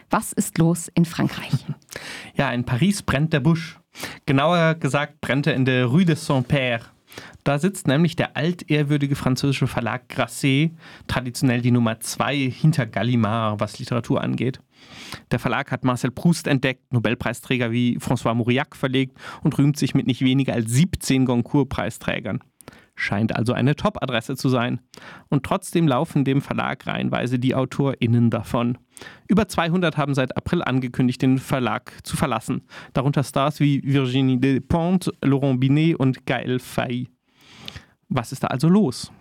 Was ist los in Frankreich? Ja, in Paris brennt der Busch. Genauer gesagt brennt er in der Rue de Saint-Père. Da sitzt nämlich der altehrwürdige französische Verlag Grasset, traditionell die Nummer 2 hinter Gallimard, was Literatur angeht. Der Verlag hat Marcel Proust entdeckt, Nobelpreisträger wie François Mauriac verlegt und rühmt sich mit nicht weniger als 17 Goncourt-Preisträgern. Scheint also eine Top-Adresse zu sein. Und trotzdem laufen dem Verlag reihenweise die AutorInnen davon. Über 200 haben seit April angekündigt, den Verlag zu verlassen. Darunter Stars wie Virginie Despentes, Laurent Binet und Gaël Faye. Was ist da also los?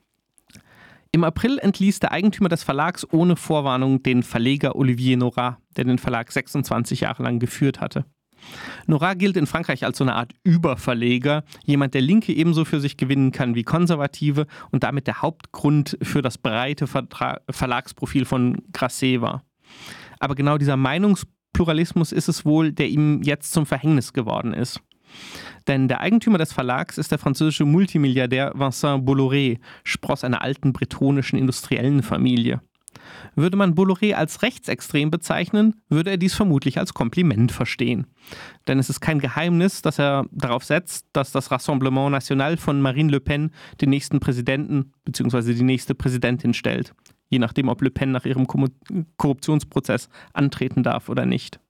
Im April entließ der Eigentümer des Verlags ohne Vorwarnung den Verleger Olivier Nora, der den Verlag 26 Jahre lang geführt hatte. Nora gilt in Frankreich als so eine Art Überverleger, jemand, der Linke ebenso für sich gewinnen kann wie Konservative und damit der Hauptgrund für das breite Verlagsprofil von Grasset war. Aber genau dieser Meinungspluralismus ist es wohl, der ihm jetzt zum Verhängnis geworden ist. Denn der Eigentümer des Verlags ist der französische Multimilliardär Vincent Bolloré, Spross einer alten bretonischen industriellen Familie. Würde man Bolloré als rechtsextrem bezeichnen, würde er dies vermutlich als Kompliment verstehen. Denn es ist kein Geheimnis, dass er darauf setzt, dass das Rassemblement National von Marine Le Pen den nächsten Präsidenten bzw. die nächste Präsidentin stellt. Je nachdem, ob Le Pen nach ihrem Korruptionsprozess antreten darf oder nicht.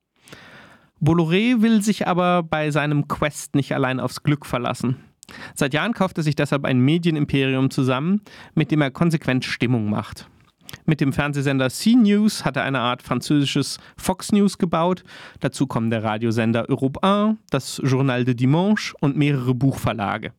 Bolloré will sich aber bei seinem Quest nicht allein aufs Glück verlassen. Seit Jahren kauft er sich deshalb ein Medienimperium zusammen, mit dem er konsequent Stimmung macht. Mit dem Fernsehsender CNews hat er eine Art französisches Fox News gebaut. Dazu kommen der Radiosender Europe 1, das Journal de Dimanche und mehrere Buchverlage.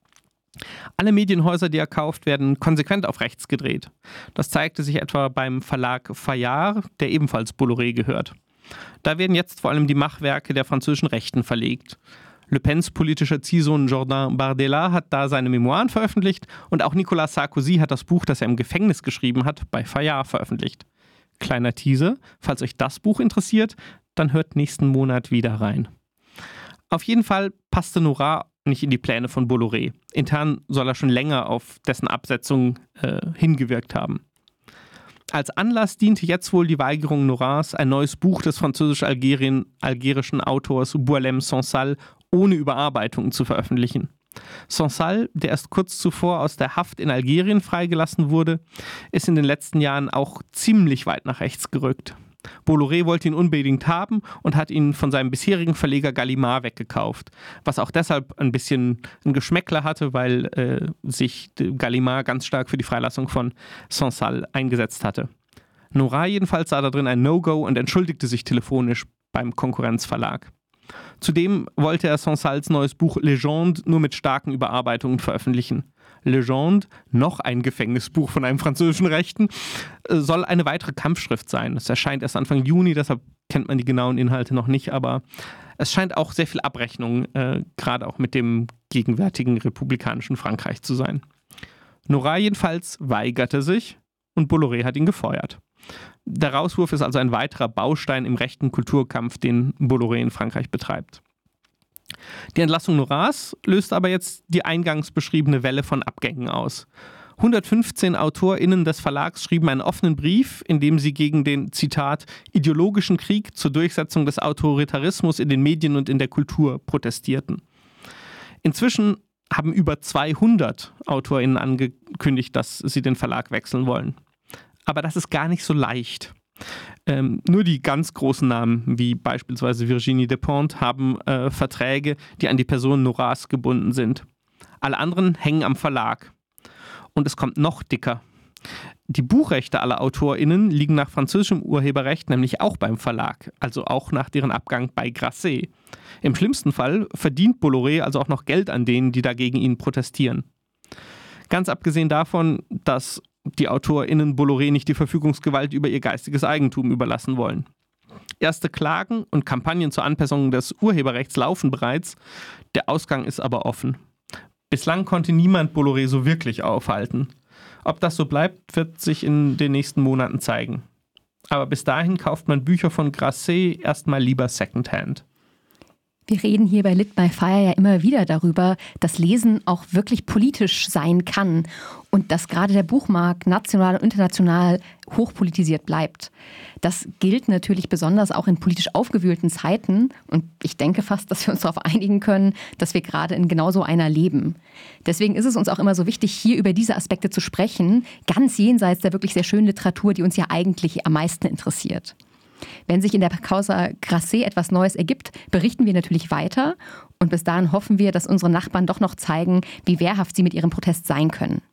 Alle Medienhäuser, die er kauft, werden konsequent auf rechts gedreht. Das zeigte sich etwa beim Verlag Fayard, der ebenfalls Bolloré gehört. Da werden jetzt vor allem die Machwerke der französischen Rechten verlegt. Le Pens politischer Ziehsohn Jordan Bardella hat da seine Memoiren veröffentlicht und auch Nicolas Sarkozy hat das Buch, das er im Gefängnis geschrieben hat, bei Fayard veröffentlicht. Kleiner Teaser, falls euch das Buch interessiert, dann hört nächsten Monat wieder rein. Auf jeden Fall passte Nora nicht in die Pläne von Bolloré. Intern soll er schon länger auf dessen Absetzung hingewirkt haben. Als Anlass diente jetzt wohl die Weigerung Noras, ein neues Buch des französisch-algerischen Autors Boualem Sansal ohne Überarbeitungen zu veröffentlichen. Sansal, der erst kurz zuvor aus der Haft in Algerien freigelassen wurde, ist in den letzten Jahren auch ziemlich weit nach rechts gerückt. Bolloré wollte ihn unbedingt haben und hat ihn von seinem bisherigen Verleger Gallimard weggekauft, was auch deshalb ein bisschen ein Geschmäckler hatte, weil sich Gallimard ganz stark für die Freilassung von Sansal eingesetzt hatte. Nora jedenfalls sah da drin ein No-Go und entschuldigte sich telefonisch beim Konkurrenzverlag. Zudem wollte er Sansals neues Buch Légende nur mit starken Überarbeitungen veröffentlichen. Légende, noch ein Gefängnisbuch von einem französischen Rechten, soll eine weitere Kampfschrift sein. Es erscheint erst Anfang Juni, deshalb kennt man die genauen Inhalte noch nicht, aber es scheint auch sehr viel Abrechnung, gerade auch mit dem gegenwärtigen republikanischen Frankreich zu sein. Nora jedenfalls weigerte sich und Bolloré hat ihn gefeuert. Der Rauswurf ist also ein weiterer Baustein im rechten Kulturkampf, den Bolloré in Frankreich betreibt. Die Entlassung Noras löst aber jetzt die eingangs beschriebene Welle von Abgängen aus. 115 AutorInnen des Verlags schrieben einen offenen Brief, in dem sie gegen den, Zitat, ideologischen Krieg zur Durchsetzung des Autoritarismus in den Medien und in der Kultur protestierten. Inzwischen haben über 200 AutorInnen angekündigt, dass sie den Verlag wechseln wollen. Aber das ist gar nicht so leicht. Nur die ganz großen Namen, wie beispielsweise Virginie Despentes, haben Verträge, die an die Person Noras gebunden sind. Alle anderen hängen am Verlag. Und es kommt noch dicker. Die Buchrechte aller AutorInnen liegen nach französischem Urheberrecht nämlich auch beim Verlag, also auch nach deren Abgang bei Grasset. Im schlimmsten Fall verdient Bolloré also auch noch Geld an denen, die dagegen ihn protestieren. Ganz abgesehen davon, dass die AutorInnen Bolloré nicht die Verfügungsgewalt über ihr geistiges Eigentum überlassen wollen. Erste Klagen und Kampagnen zur Anpassung des Urheberrechts laufen bereits, der Ausgang ist aber offen. Bislang konnte niemand Bolloré so wirklich aufhalten. Ob das so bleibt, wird sich in den nächsten Monaten zeigen. Aber bis dahin kauft man Bücher von Grasset erstmal lieber Secondhand. Wir reden hier bei Lit by Fire ja immer wieder darüber, dass Lesen auch wirklich politisch sein kann und dass gerade der Buchmarkt national und international hochpolitisiert bleibt. Das gilt natürlich besonders auch in politisch aufgewühlten Zeiten und ich denke fast, dass wir uns darauf einigen können, dass wir gerade in genau so einer leben. Deswegen ist es uns auch immer so wichtig, hier über diese Aspekte zu sprechen, ganz jenseits der wirklich sehr schönen Literatur, die uns ja eigentlich am meisten interessiert. Wenn sich in der Causa Grasset etwas Neues ergibt, berichten wir natürlich weiter. Und bis dahin hoffen wir, dass unsere Nachbarn doch noch zeigen, wie wehrhaft sie mit ihrem Protest sein können.